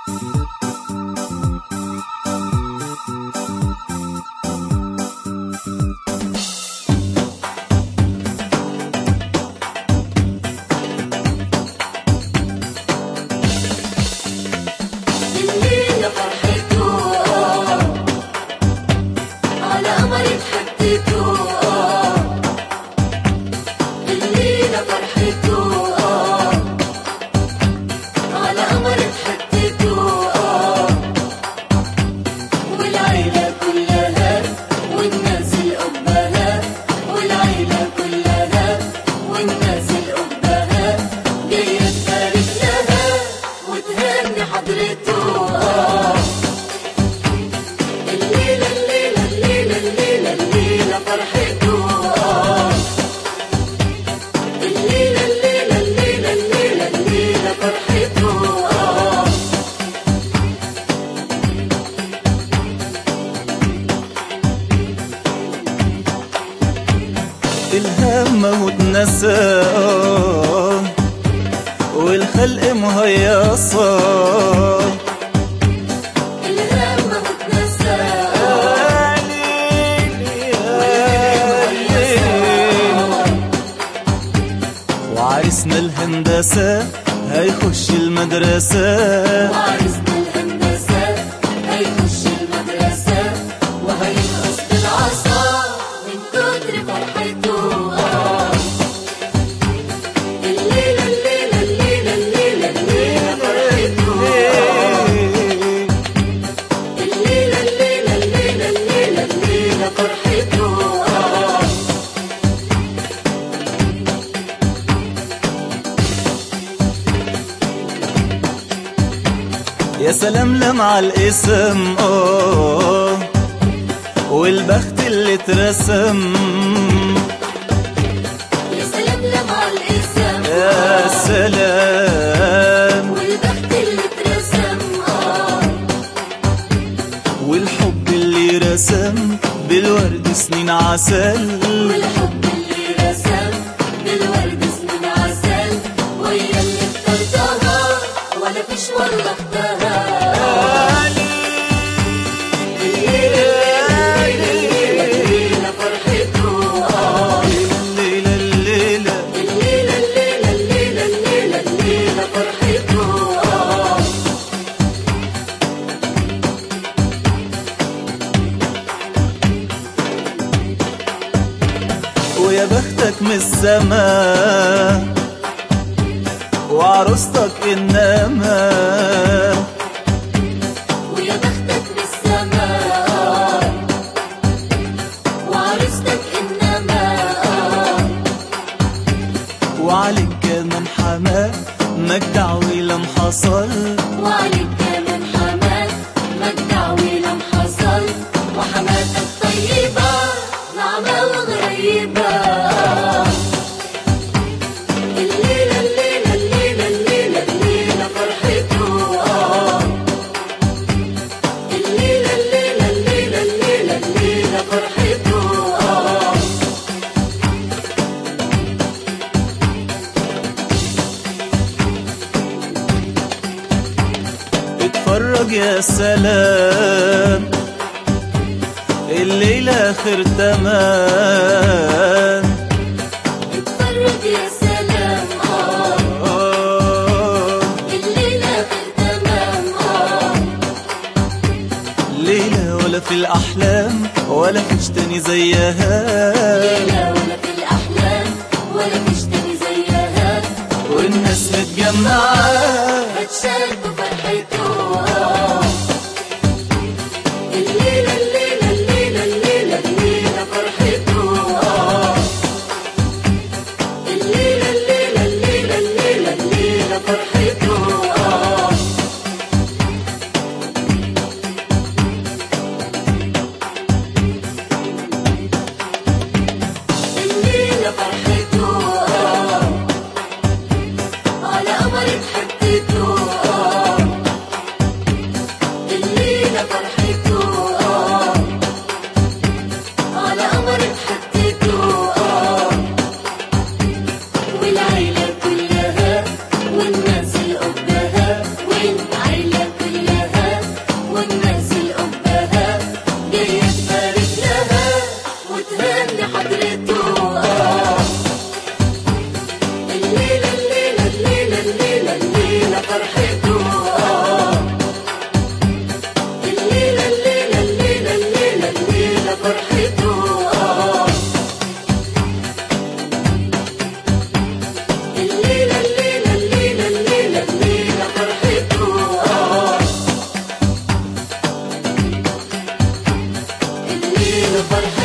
الهم وتنسى والخلق مهيصة، الهم وتنسى وعرسنا الهندسة هيخش المدرسة، وعرسنا الهندسة هيخش المدرسة وهينقص بالعصا من كتر فرحته. الليلة الليلة الليلة الليلة الليلة فرحته. الليلة الليلة الليلة الليلة الليلة فرحته. يا سلام لمع الاسم والبخت اللي اترسم، يا سلام لمع الاسم يا سلام والبخت اللي اترسم والحب اللي رسم بالورد سنين عسل، والحب اللي رسم بالورد سنين عسل ويا اللي اخترتها ولا فيش ولا اختها. الليلة الليلة الليلة فرحته. الليلة الليلة الليلة الليلة الليلة الليلة الليلة فرحته. ويا بختك من السما وعروستك إنما، ويا بختك بالسماء وعروستك إنما، وعليك كمان حماه مجدع ولم حصل، وعليك كمان حماد مجدع ولم حصل وحماتك طيبة نعمة وغريبة. الليلة الليلة الليلة الليلة الليلة فرحته. الليلة الليلة الليلة الليلة الليلة فرحته. اتفرج يا سلام الليلة آخر تمام، اتفرج يا سلام الليلة في التمام. ليلة ولا في الأحلام ولا فيش تاني زيها، ليلة ولا في الأحلام ولا فيش تاني زيها والناس متجمعة هتشاركوا فرحته. الليلة الليلة الليلة الليلة الليلة فرحته. الليلة الليلة الليلة الليلة الليلة فرحته. فرحة